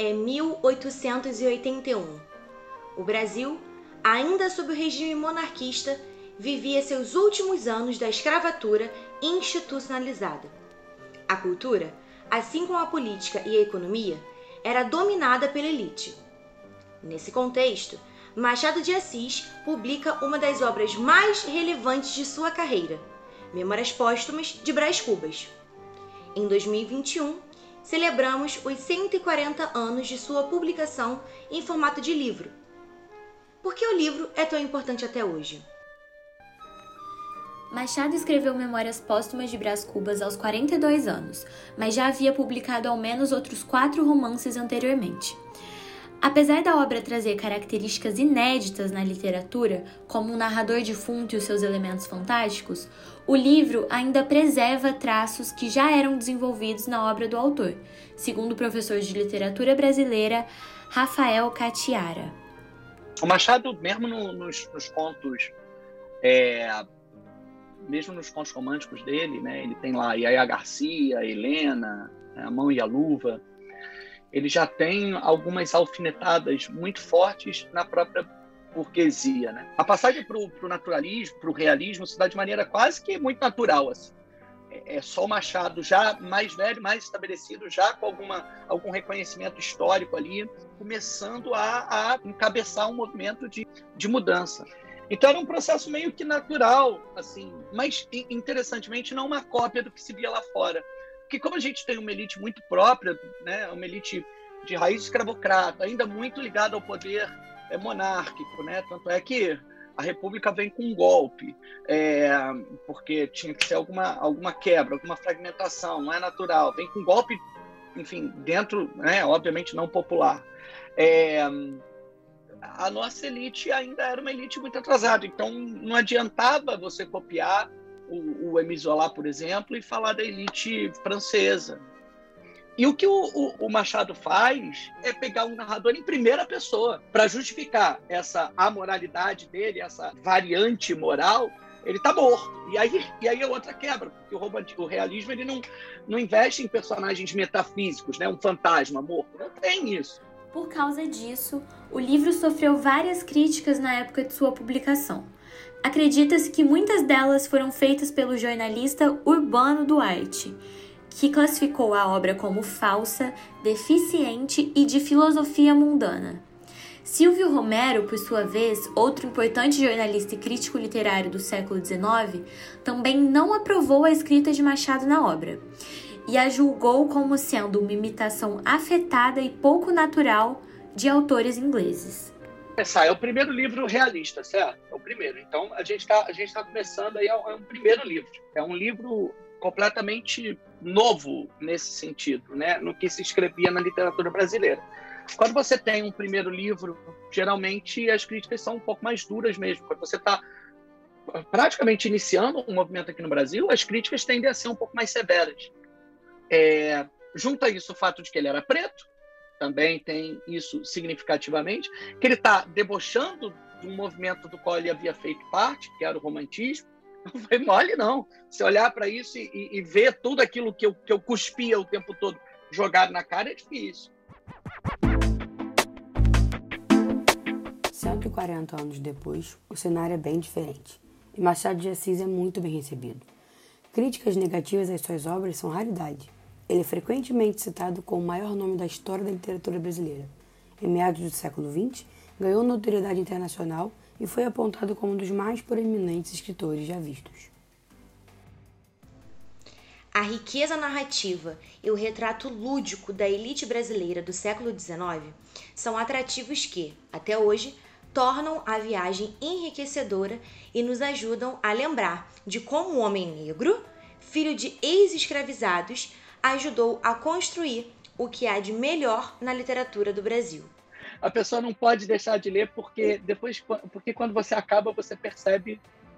é 1881. O Brasil, ainda sob o regime monarquista, vivia seus últimos anos da escravatura institucionalizada. A cultura, assim como a política e a economia, era dominada pela elite. Nesse contexto, Machado de Assis publica uma das obras mais relevantes de sua carreira, Memórias Póstumas de Brás Cubas. Em 2021, celebramos os 140 anos de sua publicação em formato de livro. Por que o livro é tão importante até hoje? Machado escreveu Memórias Póstumas de Brás Cubas aos 42 anos, mas já havia publicado ao menos outros 4 romances anteriormente. Apesar da obra trazer características inéditas na literatura, como um narrador defunto e os seus elementos fantásticos, o livro ainda preserva traços que já eram desenvolvidos na obra do autor, segundo o professor de literatura brasileira Rafael Catiara. O Machado, mesmo nos contos, mesmo nos contos românticos dele, né, ele tem lá Yaya Garcia, Helena, A Mão e a Luva, ele já tem algumas alfinetadas muito fortes na própria burguesia, né? A passagem para o naturalismo, para o realismo, se dá de maneira quase que muito natural. Assim. É só o Machado, já mais velho, mais estabelecido, já com algum reconhecimento histórico ali, começando a encabeçar um movimento de mudança. Então era um processo meio que natural, assim, mas interessantemente não uma cópia do que se via lá fora. Porque como a gente tem uma elite muito própria, né, uma elite de raiz escravocrata, ainda muito ligada ao poder monárquico, né, tanto é que a República vem com um golpe, porque tinha que ser alguma quebra, alguma fragmentação, não é natural, vem com um golpe, enfim, dentro, né, obviamente não popular. A nossa elite ainda era uma elite muito atrasada, então não adiantava você copiar o Émile Zola, por exemplo, e falar da elite francesa. E o que o Machado faz é pegar um narrador em primeira pessoa para justificar essa amoralidade dele, essa variante moral. Ele está morto. E aí é outra quebra, porque o realismo ele não investe em personagens metafísicos, né? Um fantasma morto. Não tem isso. Por causa disso, o livro sofreu várias críticas na época de sua publicação. Acredita-se que muitas delas foram feitas pelo jornalista Urbano Duarte, que classificou a obra como falsa, deficiente e de filosofia mundana. Silvio Romero, por sua vez, outro importante jornalista e crítico literário do século XIX, também não aprovou a escrita de Machado na obra, e a julgou como sendo uma imitação afetada e pouco natural de autores ingleses. É o primeiro livro realista, certo? É o primeiro. Então, a gente tá começando aí, é um primeiro livro. É um livro completamente novo nesse sentido, né? No que se escrevia na literatura brasileira. Quando você tem um primeiro livro, geralmente as críticas são um pouco mais duras mesmo. Quando você está praticamente iniciando um movimento aqui no Brasil, as críticas tendem a ser um pouco mais severas. Junta isso o fato de que ele era preto, também tem isso significativamente, que ele está debochando de um movimento do qual ele havia feito parte, que era o romantismo. Não foi mole, não. Se olhar para isso e ver tudo aquilo que eu cuspia o tempo todo jogado na cara, é difícil. 140 anos depois, o cenário é bem diferente, e Machado de Assis é muito bem recebido. Críticas negativas às suas obras são raridade. Ele é frequentemente citado como o maior nome da história da literatura brasileira. Em meados do século XX, ganhou notoriedade internacional e foi apontado como um dos mais proeminentes escritores já vistos. A riqueza narrativa e o retrato lúdico da elite brasileira do século XIX são atrativos que, até hoje, tornam a viagem enriquecedora e nos ajudam a lembrar de como o homem negro, filho de ex-escravizados, ajudou a construir o que há de melhor na literatura do Brasil. A pessoa não pode deixar de ler porque quando você acaba, você percebe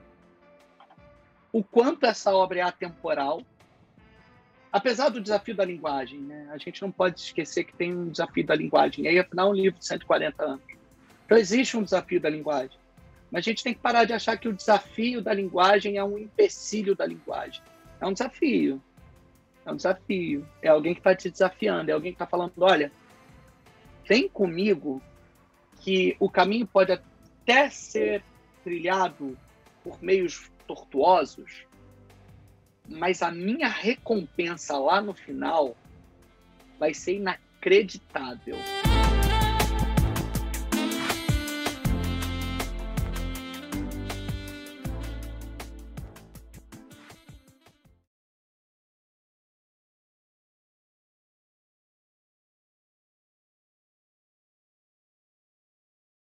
o quanto essa obra é atemporal, apesar do desafio da linguagem, né? A gente não pode esquecer que tem um desafio da linguagem. E aí, afinal, é um livro de 140 anos. Então, existe um desafio da linguagem. Mas a gente tem que parar de achar que o desafio da linguagem é um empecilho da linguagem. É um desafio. É um desafio. É alguém que está te desafiando. É alguém que está falando, olha, vem comigo, que o caminho pode até ser trilhado por meios tortuosos, mas a minha recompensa lá no final vai ser inacreditável.